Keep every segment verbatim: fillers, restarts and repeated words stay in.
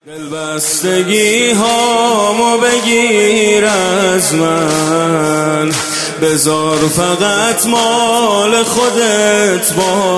دلبستگی هامو بگیر از من، بذار فقط مال خودت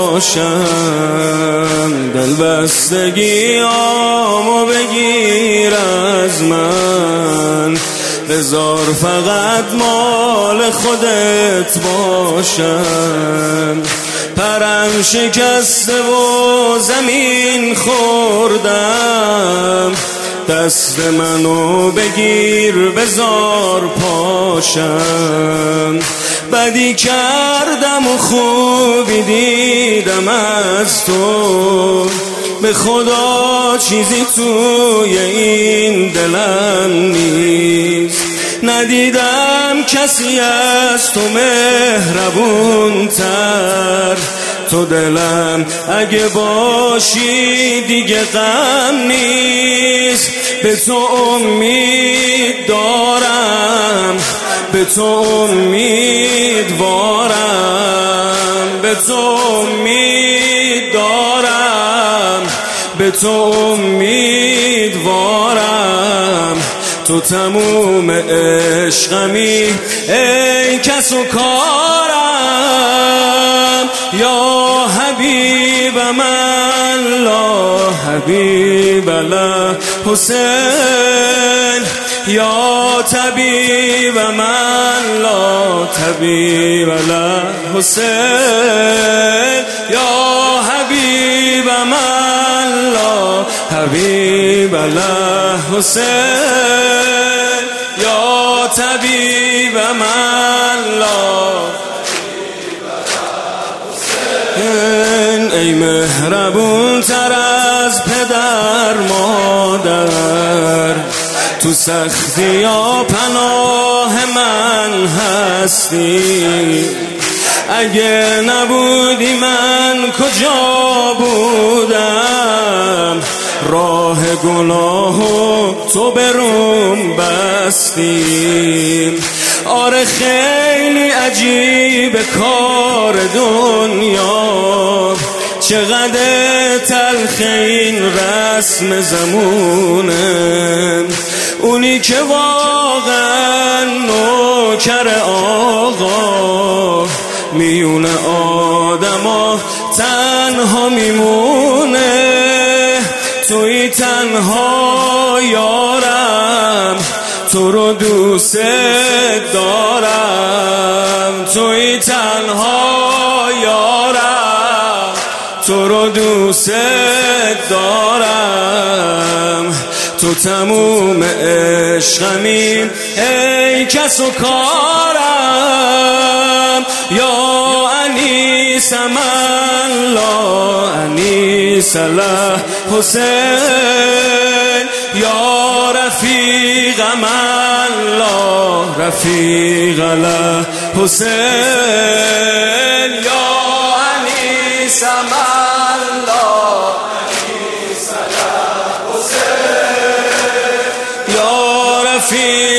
باشم. دلبستگی هامو بگیر از من، بذار فقط مال خودت باشم. پرم شکسته و زمین خوردم، دست منو بگیر بذار پاشم. بدی کردم و خوبی دیدم از تو، به خدا چیزی توی این دلم نیست. ندیدم کسی از تو مهربون تر، تو دلم اگه باشی دیگه غم نیست. به تو امید دارم، به تو امیدوارم، به تو امید دارم، به تو امیدوارم. تو تموم عشقمی ای کس و کارم. یا حبیب من لا حبیب له حسین، یا طبیب من لا طبیب له حسین، یا حبیب من لا حبیب له حسین، یا طبیب من لا. ای مهربون تر از پدر مادر، تو سختی یا پناه من هستی. اگه نبودی من کجا بودم، راه گناهو تو بروم بستی. آره خیلی عجیب کار دنیا، چقدر تلخ این رسم زمونه. اونی که واقعا نوکر آقا، میون آدما تنها میمونه. توی تنها یارم، تو رو دوست دارم. توی تنها یارم، تو رو دوست دارم. تو تموم عشقمی ای کس و کارم. یا انیس من لا انیس له حسین، یا رفیق من لا رفیق له حسین، یا انیس من لا انیس له حسین، یا رفیق